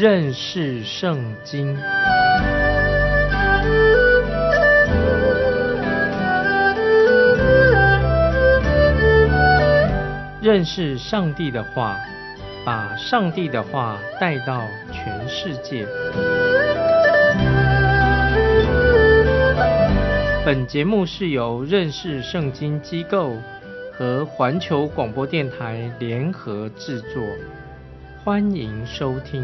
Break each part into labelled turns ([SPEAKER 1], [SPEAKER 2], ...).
[SPEAKER 1] 认识圣经。认识上帝的话，把上帝的话带到全世界。本节目是由认识圣经机构和环球广播电台联合制作，欢迎收听。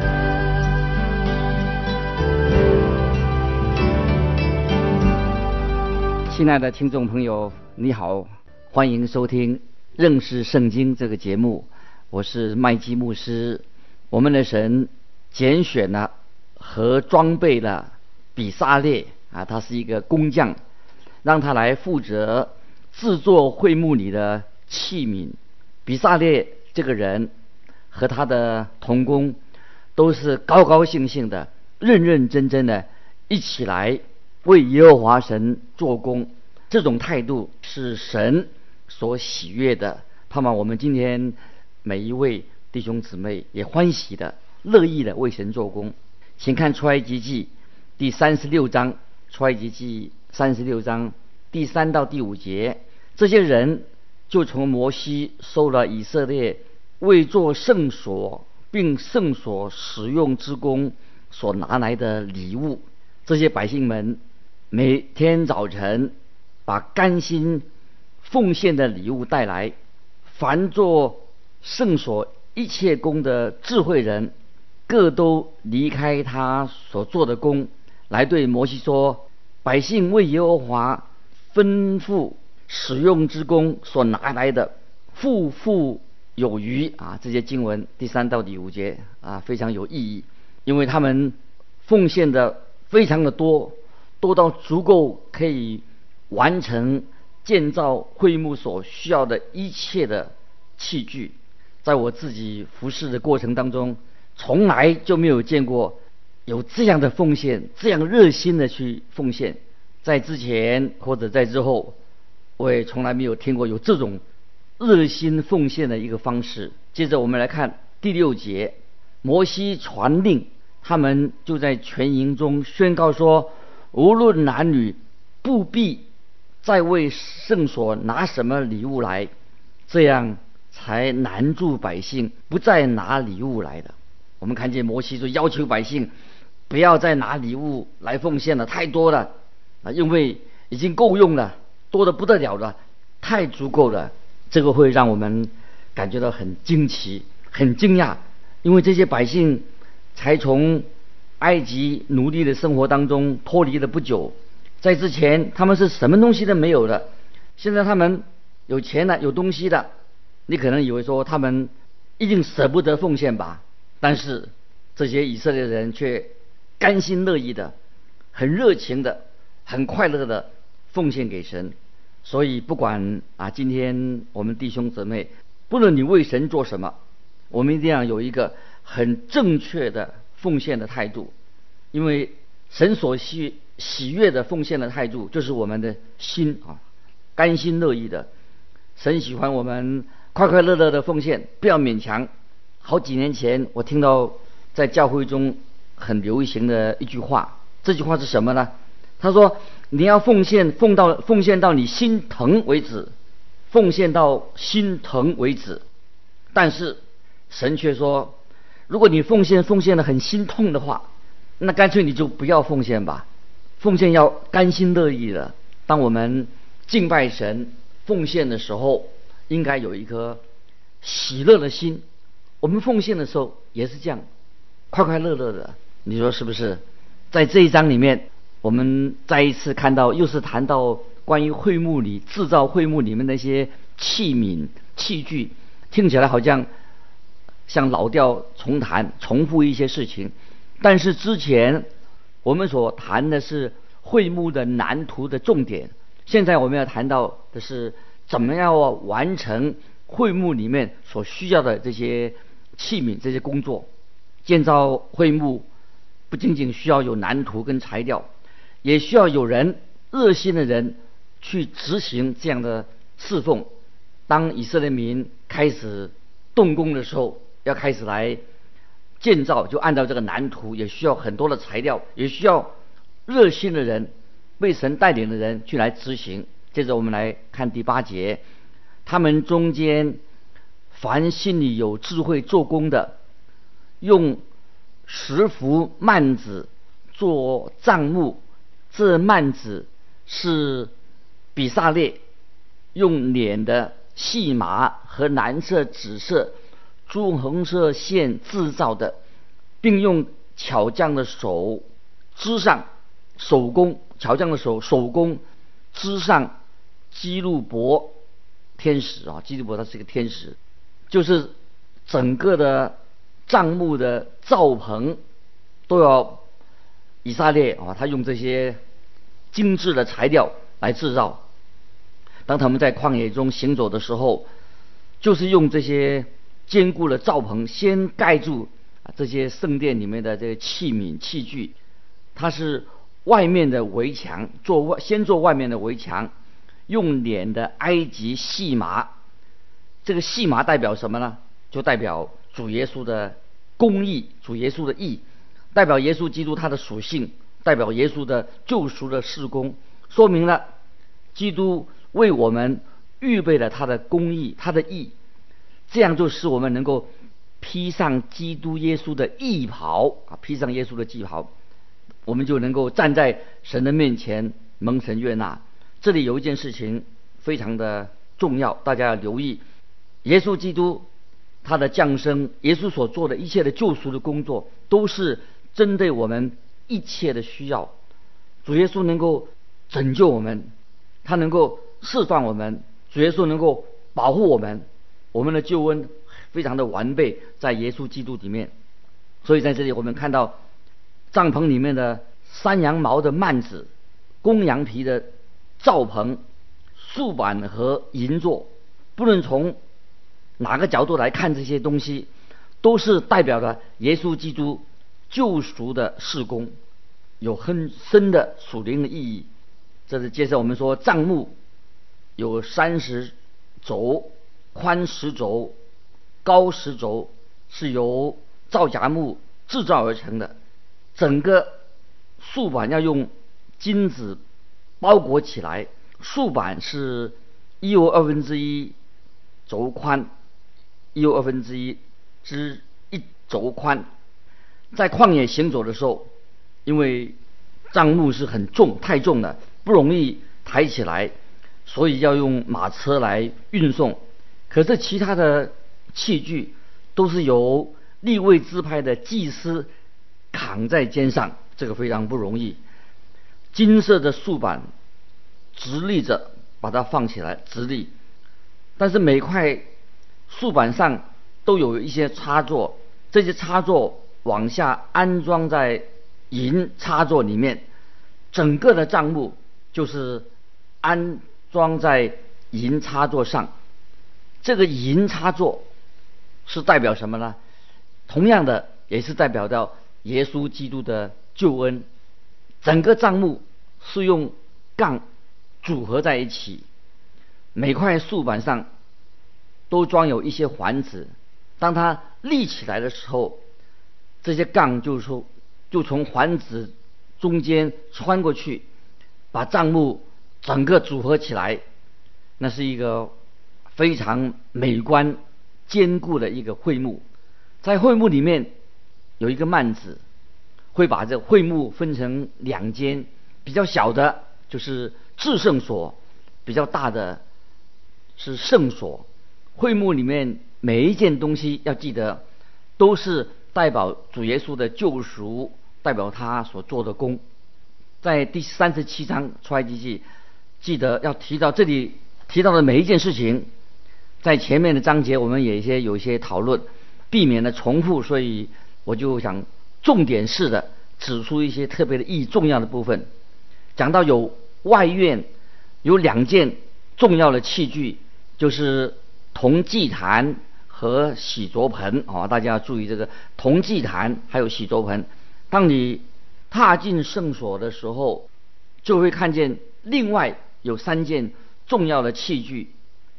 [SPEAKER 2] 亲爱的听众朋友，你好，欢迎收听认识圣经这个节目，我是麦基牧师。我们的神拣选了和装备了比撒列他是一个工匠，让他来负责制作会幕里的器皿。比撒列这个人和他的同工都是高高兴兴的、认认真真的一起来为耶和华神做工，这种态度是神所喜悦的。盼望我们今天每一位弟兄姊妹也欢喜的、乐意的为神做工。请看出埃及记第36章，出埃及记36章第3到第5节，这些人就从摩西收了以色列为做圣所并圣所使用之功所拿来的礼物。这些百姓们每天早晨把甘心奉献的礼物带来，凡做圣所一切工的智慧人，各都离开他所做的工，来对摩西说：百姓为耶和华吩咐使用之功所拿来的，富富有余这些经文第3到第5节非常有意义，因为他们奉献的非常的多到足够可以完成建造会幕所需要的一切的器具。在我自己服侍的过程当中，从来就没有见过有这样的奉献，这样热心的去奉献。在之前或者在之后，我也从来没有听过有这种热心奉献的一个方式。接着我们来看第6节，摩西传令，他们就在全营中宣告说：无论男女，不必再为圣所拿什么礼物来，这样才难住百姓不再拿礼物来的。我们看见摩西就要求百姓不要再拿礼物来奉献了，太多了因为已经够用了，多得不得了了，太足够了。这个会让我们感觉到很惊奇、很惊讶，因为这些百姓才从埃及奴隶的生活当中脱离了不久，在之前他们是什么东西都没有的，现在他们有钱了，有东西了，你可能以为说他们一定舍不得奉献吧，但是这些以色列人却甘心乐意的、很热情的、很快乐的奉献给神。所以不管今天我们弟兄姊妹，不论你为神做什么，我们一定要有一个很正确的奉献的态度，因为神所喜悦的奉献的态度就是我们的心甘心乐意的。神喜欢我们快快乐乐的奉献，不要勉强。好几年前我听到在教会中很流行的一句话，这句话是什么呢？他说你要奉献到你心疼为止，奉献到心疼为止。但是神却说，如果你奉献得很心痛的话，那干脆你就不要奉献吧。奉献要甘心乐意的。当我们敬拜神奉献的时候，应该有一颗喜乐的心。我们奉献的时候也是这样，快快乐乐的，你说是不是？在这一章里面，我们再一次看到，又是谈到关于会幕里制造会幕里面那些器皿器具，听起来好像老调重弹，重复一些事情。但是之前我们所谈的是会幕的蓝图的重点，现在我们要谈到的是怎么样完成会幕里面所需要的这些器皿、这些工作。建造会幕不仅仅需要有蓝图跟材料，也需要有人热心的人去执行这样的侍奉。当以色列民开始动工的时候，要开始来建造，就按照这个蓝图，也需要很多的材料，也需要热心的人，被神带领的人去来执行。接着我们来看第8节，他们中间凡心里有智慧做工的，用10幅幔子做帐幕，这幔子是比萨列用捻的细麻和蓝色、紫色、朱红色线制造的，并用巧匠的手织上手工，巧匠的手工织上基路伯天使啊，基路伯他是一个天使，就是整个的帐幕的罩棚都要以色列啊，他用这些精致的材料来制造。当他们在旷野中行走的时候，就是用这些坚固的罩棚先盖住这些圣殿里面的这些器皿器具，它是外面的围墙，先做外面的围墙，用捻的埃及细麻。这个细麻代表什么呢？就代表主耶稣的公义，主耶稣的义，代表耶稣基督他的属性，代表耶稣的救赎的事工，说明了基督为我们预备了他的公义，他的义，这样就使我们能够披上基督耶稣的义袍啊，披上耶稣的义袍，我们就能够站在神的面前蒙神悦纳。这里有一件事情非常的重要，大家要留意，耶稣基督他的降生，耶稣所做的一切的救赎的工作，都是针对我们一切的需要。主耶稣能够拯救我们，他能够释放我们，主耶稣能够保护我们，我们的救恩非常的完备，在耶稣基督里面。所以在这里我们看到帐篷里面的山羊毛的幔子、公羊皮的罩棚、素板和银座，不论从哪个角度来看，这些东西都是代表了耶稣基督救赎的事工，有很深的属灵的意义。这是接着我们说，帐幕有30轴，宽10轴，高10轴，是由皂荚木制造而成的。整个素板要用金子包裹起来，素板是1又1/2轴宽，1又1/2之1轴宽。在旷野行走的时候，因为帐幕是很重，太重了，不容易抬起来，所以要用马车来运送。可是其他的器具都是由利未支派的祭司扛在肩上，这个非常不容易。金色的素板直立着把它放起来，直立，但是每块素板上都有一些插座，这些插座往下安装在银插座里面，整个的帐幕就是安装在银插座上。这个银插座是代表什么呢？同样的也是代表到耶稣基督的救恩。整个帐幕是用杠组合在一起，每块素板上都装有一些环子，当它立起来的时候，这些杠就从环子中间穿过去，把帐幕整个组合起来。那是一个非常美观坚固的一个会幕。在会幕里面有一个幔子，会把这会幕分成2间，比较小的就是至圣所，比较大的是圣所。会幕里面每一件东西要记得都是代表主耶稣的救赎，代表他所做的功。在第37章出埃及记，记得要提到这里提到的每一件事情，在前面的章节我们也有一些讨论，避免了重复，所以我就想重点式的指出一些特别的意义重要的部分。讲到有外院有2件重要的器具，就是铜祭坛和洗濯盆啊，大家要注意这个铜祭坛还有洗濯盆。当你踏进圣所的时候，就会看见另外有3件重要的器具，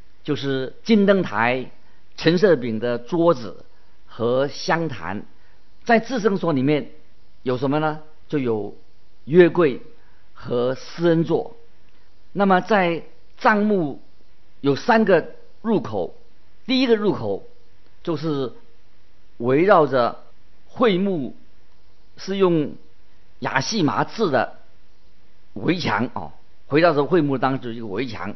[SPEAKER 2] 就是金灯台、陈设饼的桌子和香坛。 在至圣所里面有什么呢？就有约柜和施恩座。那么在帐幕有3个入口，第一个入口就是围绕着会幕，是用亚细麻制的围墙围绕着会幕当中一个围墙，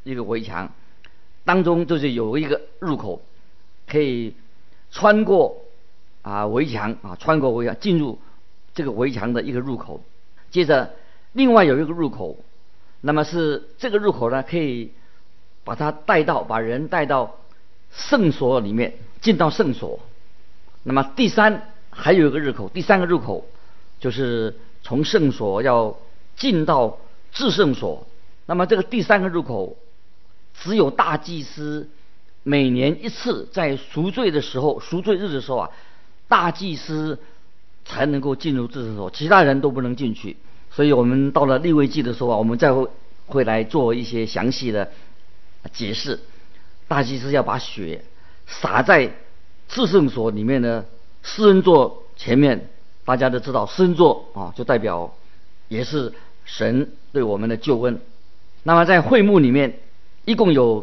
[SPEAKER 2] 当中就是有一个入口，可以穿过围墙进入这个围墙的一个入口。接着另外有一个入口，那么是这个入口呢，可以把人带到圣所里面，进到圣所。那么还有一个入口，第3个入口就是从圣所要进到至圣所。那么这个第3个入口只有大祭司每年一次，在赎罪日的时候大祭司才能够进入至圣所，其他人都不能进去。所以我们到了利未记的时候我们再会来做一些详细的解释。大祭司要把血洒在至圣所里面的施恩座前面。大家都知道施恩座就代表也是神对我们的救恩。那么在会幕里面一共有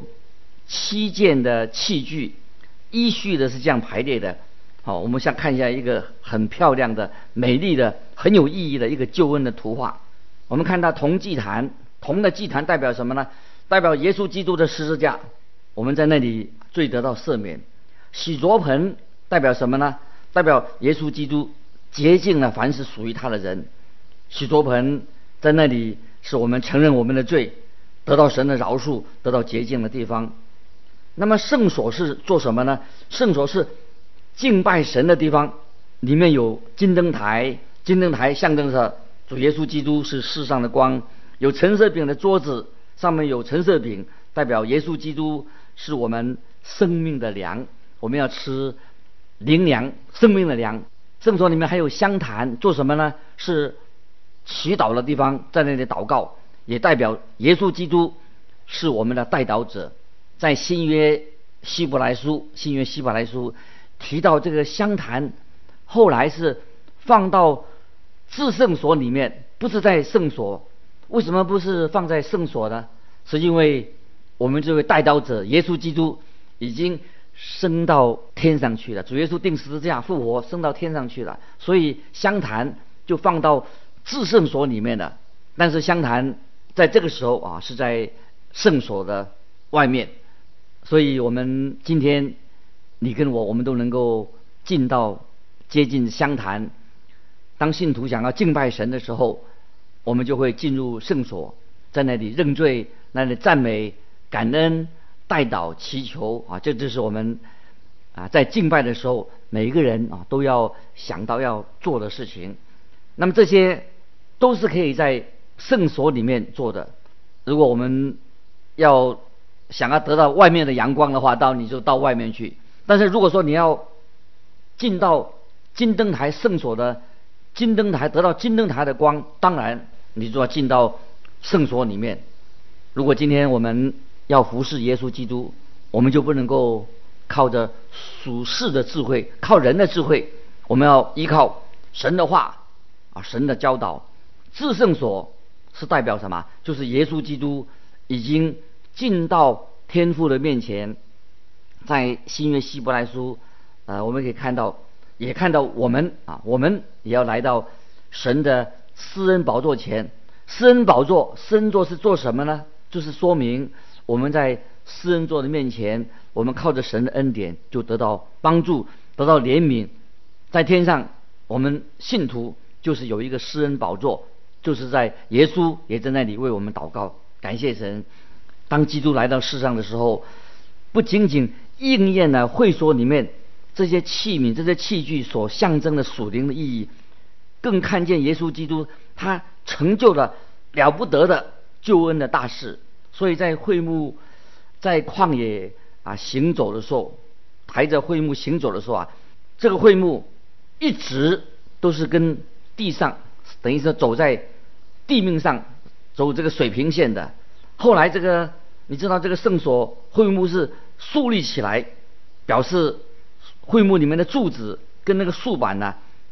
[SPEAKER 2] 7件的器具，依序的是这样排列的。我们先看一下一个很漂亮的、美丽的、很有意义的一个救恩的图画。我们看到铜祭坛，铜的祭坛代表什么呢？代表耶稣基督的十字架，我们在那里罪得到赦免。洗濯盆代表什么呢？代表耶稣基督洁净了凡是属于他的人。洗濯盆在那里是我们承认我们的罪，得到神的饶恕，得到洁净的地方。那么圣所是做什么呢？圣所是敬拜神的地方，里面有金灯台，金灯台象征着主耶稣基督是世上的光。有陈设饼的桌子，上面有陈设饼，代表耶稣基督是我们生命的粮，我们要吃灵粮，生命的粮。圣所里面还有香坛，做什么呢？是祈祷的地方，在那里祷告，也代表耶稣基督是我们的代祷者。在新约希伯来书提到这个香坛，后来是放到至圣所里面，不是在圣所。为什么不是放在圣所呢？是因为我们这位代祷者耶稣基督已经升到天上去了，主耶稣钉十字架复活，升到天上去了，所以香坛就放到至圣所里面了。但是香坛在这个时候是在圣所的外面，所以我们今天你跟我们都能够接近香坛。当信徒想要敬拜神的时候，我们就会进入圣所，在那里认罪，那里赞美、感恩、代祷、祈求这就是我们在敬拜的时候每一个人都要想到要做的事情。那么这些都是可以在圣所里面做的。如果我们想要得到外面的阳光的话，你就到外面去。但是如果说你要进到金灯台圣所的金灯台，得到金灯台的光，当然你就要进到圣所里面。如果今天我们要服侍耶稣基督，我们就不能够靠着属世的智慧，靠人的智慧，我们要依靠神的话神的教导。至圣所是代表什么？就是耶稣基督已经进到天父的面前。在新约希伯来书我们可以看到我们也要来到神的施恩宝座前。施恩座是做什么呢？就是说明我们在施恩座的面前，我们靠着神的恩典就得到帮助，得到怜悯。在天上我们信徒就是有一个施恩宝座，就是在耶稣也在那里为我们祷告。感谢神，当基督来到世上的时候，不仅仅应验了会所里面这些器皿、这些器具所象征的属灵的意义，更看见耶稣基督他成就了了不得的救恩的大事。所以在会幕在旷野行走的时候，抬着会幕行走的时候这个会幕一直都是跟地上，等于是走在地面上，走这个水平线的。后来你知道这个圣所会幕是竖立起来，表示会幕里面的柱子跟那个竖板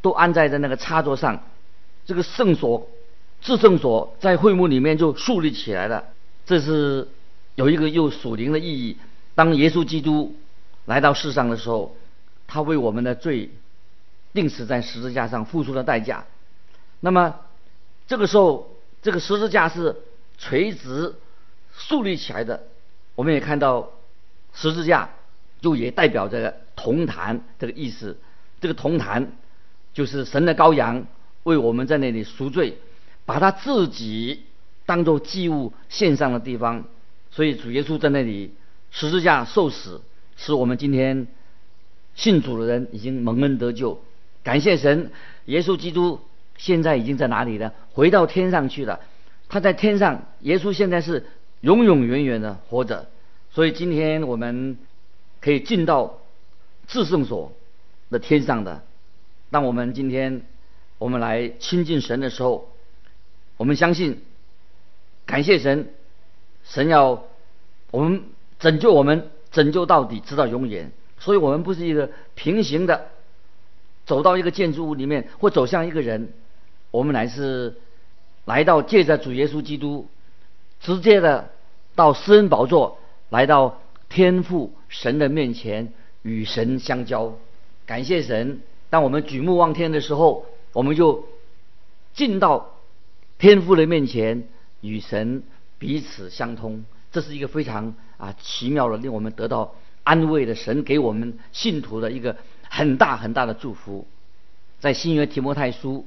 [SPEAKER 2] 都安在那个插座上。这个圣所、至圣所在会幕里面就树立起来了。这是有一个又属灵的意义。当耶稣基督来到世上的时候，他为我们的罪钉死在十字架上，付出了代价。那么这个时候，这个十字架是垂直树立起来的。我们也看到十字架就也代表着铜坛这个意思。这个铜坛就是神的羔羊为我们在那里赎罪，把他自己当作祭物献上的地方。所以主耶稣在那里十字架受死，使我们今天信主的人已经蒙恩得救。感谢神，耶稣基督现在已经在哪里呢？回到天上去了。他在天上，耶稣现在是永永远远的活着。所以今天我们可以进到至圣所的天上的。当我们今天我们来亲近神的时候，我们相信，感谢神，神要我们拯救我们，拯救到底，直到永远。所以我们不是一个平行的走到一个建筑物里面，或走向一个人，我们乃是来到借着主耶稣基督，直接的到施恩宝座，来到天父神的面前，与神相交。感谢神，当我们举目望天的时候，我们就进到天父的面前，与神彼此相通。这是一个非常奇妙的，令我们得到安慰的，神给我们信徒的一个很大很大的祝福。在新约提摩太书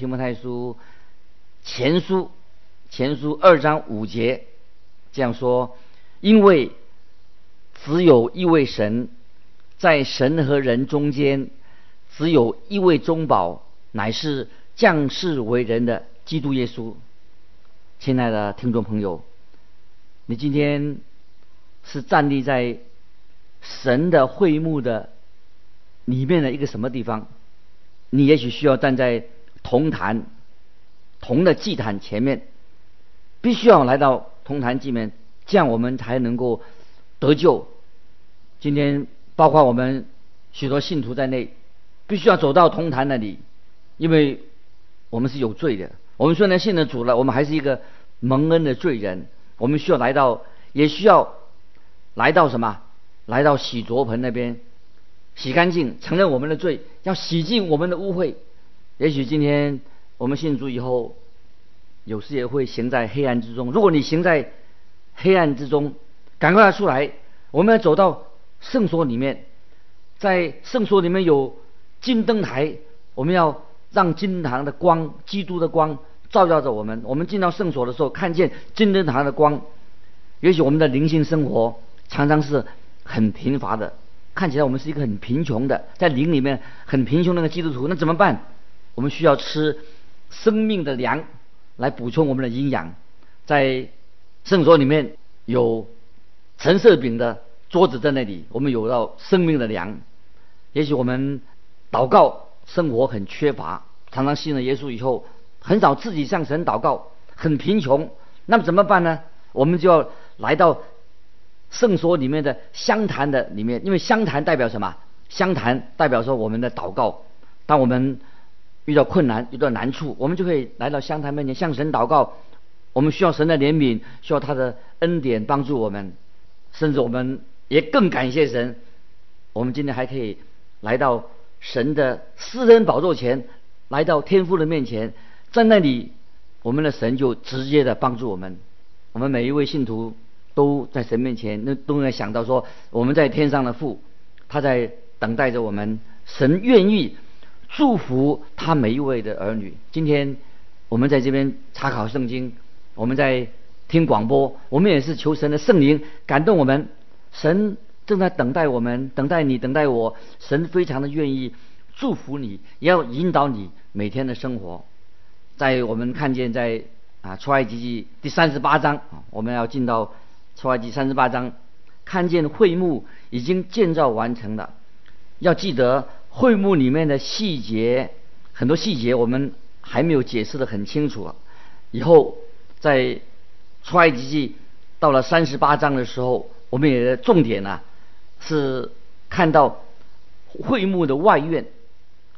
[SPEAKER 2] 前书2章5节这样说：因为只有一位神，在神和人中间只有一位中保，乃是降世为人的基督耶稣。亲爱的听众朋友，你今天是站立在神的会幕的里面的一个什么地方？你也许需要站在铜的祭坛前面，必须要来到铜坛祭面，这样我们才能够得救。今天包括我们许多信徒在内，必须要走到铜坛那里，因为我们是有罪的。我们虽然信了主了，我们还是一个蒙恩的罪人。我们需要来到，也需要来到什么？来到洗濯盆那边，洗干净，承认我们的罪，要洗净我们的污秽。也许今天我们信主以后，有时也会行在黑暗之中。如果你行在黑暗之中，赶快出来，我们要走到圣所里面。在圣所里面有金灯台，我们要让金灯台的光，基督的光照耀着我们。我们进到圣所的时候，看见金灯台的光。也许我们的灵性生活常常是很贫乏的，看起来我们是一个很贫穷的，在灵里面很贫穷的那个基督徒，那怎么办？我们需要吃生命的粮来补充我们的营养。在圣所里面有陈设饼的桌子在那里，我们有到生命的粮。也许我们祷告生活很缺乏，常常信了耶稣以后，很少自己向神祷告，很贫穷。那么怎么办呢？我们就要来到圣所里面的香坛的里面，因为香坛代表什么？香坛代表说我们的祷告。当我们遇到困难、遇到难处，我们就可以来到香坛面前向神祷告。我们需要神的怜悯，需要他的恩典帮助我们，甚至我们也更感谢神，我们今天还可以来到神的施恩宝座前，来到天父的面前，在那里我们的神就直接的帮助我们。我们每一位信徒都在神面前，那都在想到说，我们在天上的父，他在等待着我们。神愿意祝福他每一位的儿女。今天我们在这边查考圣经，我们在听广播，我们也是求神的圣灵感动我们。神正在等待我们，等待你，等待我。神非常的愿意祝福你，也要引导你每天的生活。在我们看见在出埃及记第38章，我们要进到出埃及38章，看见会幕已经建造完成了。要记得会幕里面的细节，很多细节我们还没有解释得很清楚。以后在出埃及记到了38章的时候，我们也重点是看到会幕的外院。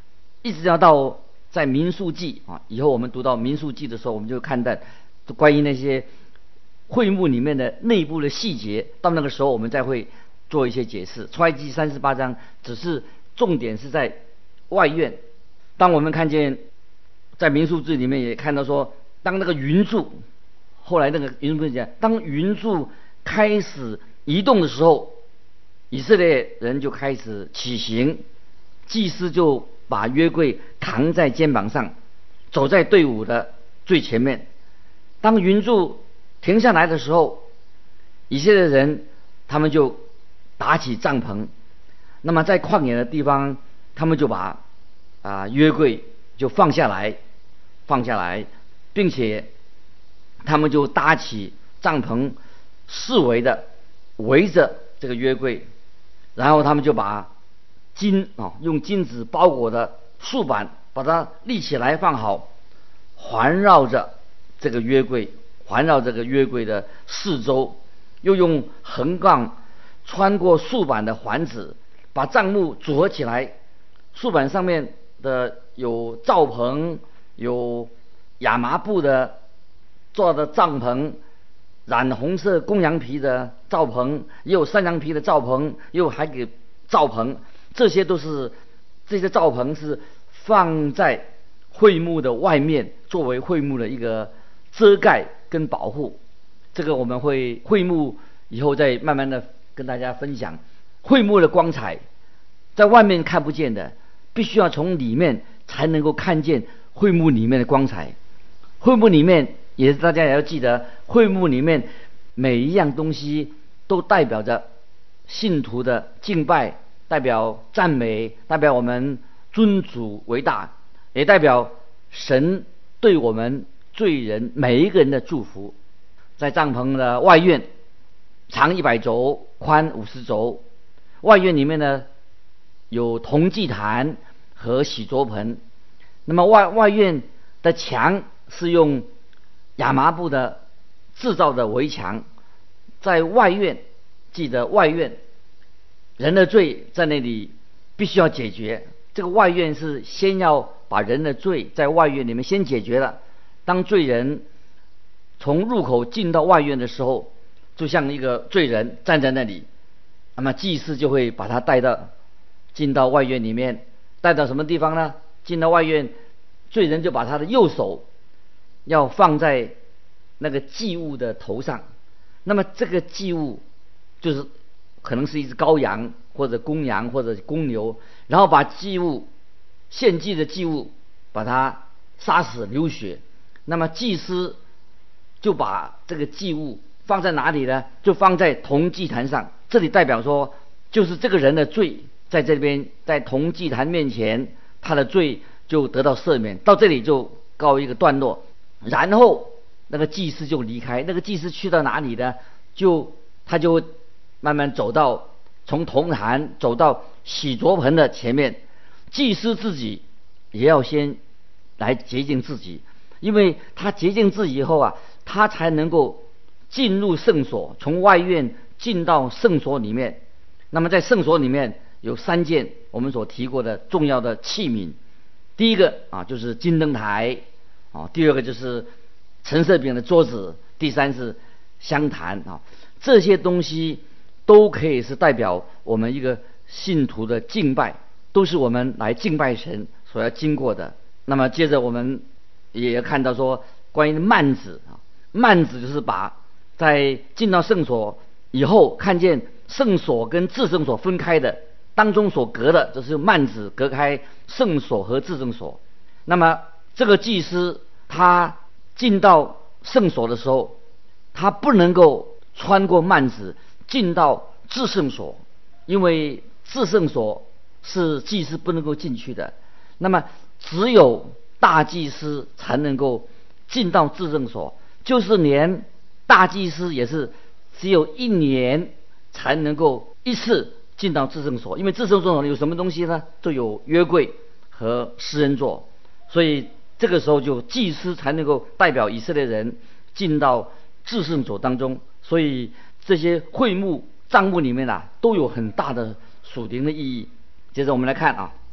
[SPEAKER 2] 一直要到在民数记啊，以后我们读到民数记的时候，我们就看到关于那些会幕里面的内部的细节，到那个时候我们再会做一些解释。出埃及记38章只是重点是在外院。当我们看见在民数记里面也看到说，当那个云柱，后来那个云柱讲，当云柱开始移动的时候，以色列人就开始起行，祭司就把约柜扛在肩膀上，走在队伍的最前面。当云柱停下来的时候，以色列人他们就搭起帐篷，那么在旷野的地方，他们就把约柜就放下来，并且他们就搭起帐篷，四围的围着这个约柜，然后他们就把用金子包裹的树板把它立起来放好，环绕着这个约柜的四周，又用横杠穿过树板的环子，把帐幕组合起来。树板上面的有罩棚，有亚麻布的做的帐篷，染红色公羊皮的罩棚，也有山羊皮的罩棚，也有还给罩棚，这些罩棚是放在会幕的外面，作为会幕的一个遮盖跟保护。这个我们会幕以后再慢慢的跟大家分享。会幕的光彩在外面看不见的，必须要从里面才能够看见会幕里面的光彩。会幕里面也是大家也要记得，会幕里面每一样东西都代表着信徒的敬拜，代表赞美，代表我们尊主为大，也代表神对我们罪人每一个人的祝福。在帐篷的外院，长100肘，宽50肘。外院里面呢有铜祭坛和洗濯盆。那么外院的墙是用亚麻布的制造的围墙。在外院，记得外院人的罪在那里必须要解决。这个外院是先要把人的罪在外院里面先解决了。当罪人从入口进到外院的时候，就像一个罪人站在那里，那么祭司就会把他进到外院里面。带到什么地方呢？进到外院，罪人就把他的右手要放在那个祭物的头上。那么这个祭物就是可能是一只羔羊或者公羊或者公牛，然后把献祭的祭物把它杀死流血。那么祭司就把这个祭物放在哪里呢？就放在铜祭坛上。这里代表说，就是这个人的罪在这边，在铜祭坛面前，他的罪就得到赦免。到这里就告一个段落，然后那个祭司就离开。那个祭司去到哪里呢？他就慢慢从铜坛走到洗濯盆的前面。祭司自己也要先来洁净自己，因为他洁净自己以后他才能够进入圣所，从外院进到圣所里面。那么在圣所里面有3件我们所提过的重要的器皿。第一个就是金灯台，第二个就是陈设饼的桌子，第三是香坛。这些东西都可以是代表我们一个信徒的敬拜，都是我们来敬拜神所要经过的。那么接着我们也要看到说，关于幔子，幔子就是把在进到圣所以后，看见圣所跟至圣所分开的当中所隔的，就是幔子隔开圣所和至圣所。那么这个祭司他进到圣所的时候，他不能够穿过幔子进到至圣所，因为至圣所是祭司不能够进去的。那么只有大祭司才能够进到至圣所，就是连大祭司也是只有1年才能够一次进到至圣所。因为至圣所有什么东西呢？就有约柜和施恩座，所以这个时候就祭司才能够代表以色列人进到至圣所当中。所以这些会幕帐幕里面都有很大的属灵的意义。接着我们来看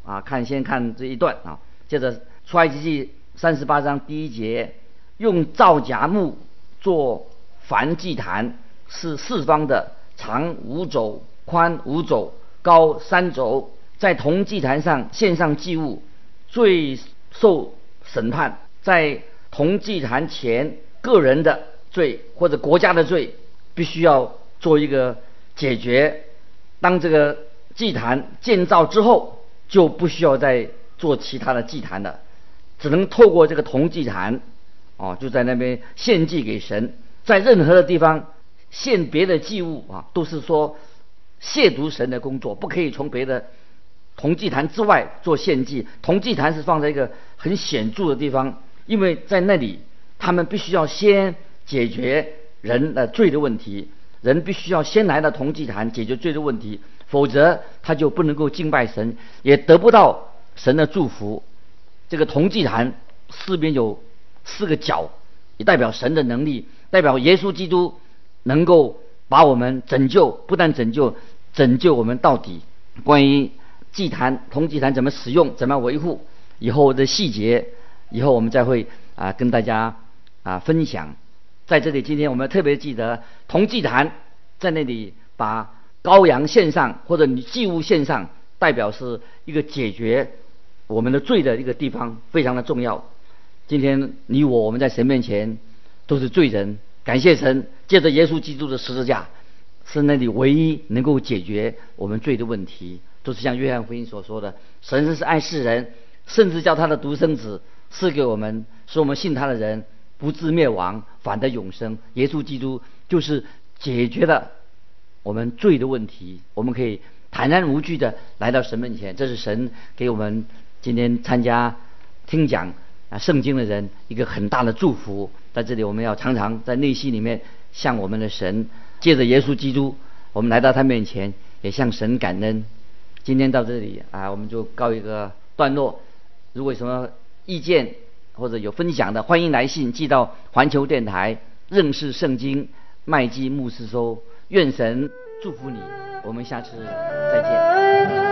[SPEAKER 2] 先看这一段啊。接着出埃及记38章第1节，用皂荚木做燔祭坛，是四方的，长5肘，宽5肘，高3肘，在铜祭坛上献上祭物，最受审判。在铜祭坛前，个人的罪或者国家的罪必须要做一个解决。当这个祭坛建造之后，就不需要再做其他的祭坛了，只能透过这个铜祭坛就在那边献祭给神。在任何的地方献别的祭物都是说亵渎神的工作，不可以从别的铜祭坛之外做献祭。铜祭坛是放在一个很显著的地方，因为在那里他们必须要先解决人的罪的问题，人必须要先来到铜祭坛解决罪的问题，否则他就不能够敬拜神，也得不到神的祝福。这个铜祭坛四边有4个角，也代表神的能力，代表耶稣基督能够把我们拯救，不但拯救我们到底。关于祭坛铜祭坛怎么使用，怎么维护，以后的细节以后我们再会跟大家分享。在这里今天我们特别记得铜祭坛在那里把羔羊献上或者你祭物献上，代表是一个解决我们的罪的一个地方，非常的重要。今天你我们在神面前都是罪人，感谢神，借着耶稣基督的十字架是那里唯一能够解决我们罪的问题。都是像约翰福音所说的，神是爱世人，甚至叫他的独生子赐给我们，使我们信他的人不至灭亡，反得永生。耶稣基督就是解决了我们罪的问题，我们可以坦然无惧的来到神面前。这是神给我们今天参加听讲圣经的人一个很大的祝福。在这里我们要常常在内心里面向我们的神，借着耶稣基督我们来到他面前，也向神感恩。今天到这里我们就告一个段落。如果有什么意见或者有分享的，欢迎来信寄到环球电台认识圣经麦基牧师收。愿神祝福你，我们下次再见。